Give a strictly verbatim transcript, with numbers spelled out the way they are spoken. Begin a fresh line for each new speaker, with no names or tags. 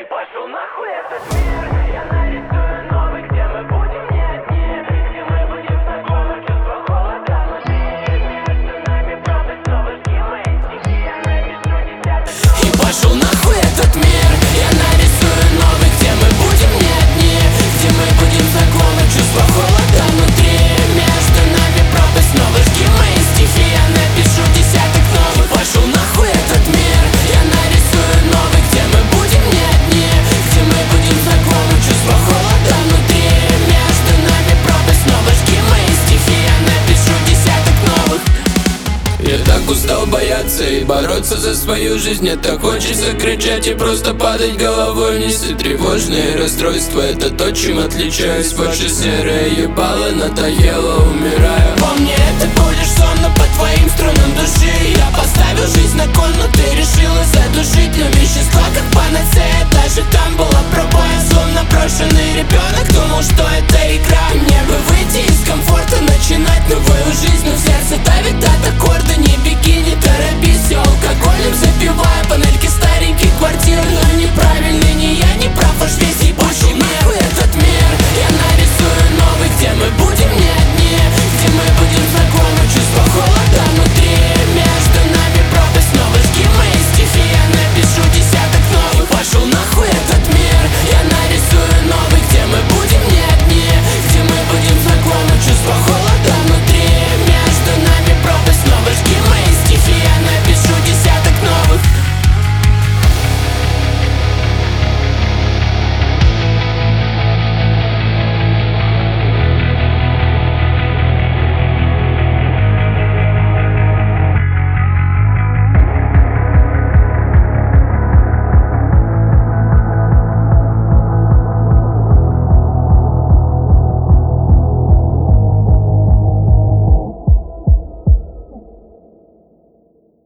пошел нахуй этот мир. Я нарисую новый, где мы будем не одни, где мы будем знакомы, чувство холода внутри. Между нами пропасть, снова жги мои стихи. Я напишу десяток.
И пошел нахуй этот мир. Я нарисую новый, где мы будем не одни, где мы будем знакомы, чувство холода внутри. Между нами пропасть, снова жги мои стихи. Я напишу десяток новых. И пошел нахуй этот мир. Я нарисую новый, где мы будем не одни, где мы будем знакомы, чувство холода внутри. Между нами пропасть, снова жги мои стихи. Я напишу десяток новых. Я так устал бояться и бороться за свою жизнь. Мне так хочется кричать и просто падать головой вниз. И тревожные расстройства — это то, чем отличаюсь. Ваше серое ебало надоело, умираю. Помни, это будешь сонно по твоим струнам души. Я поставил жизнь на кон, но ты решила задушить. Но вещества как по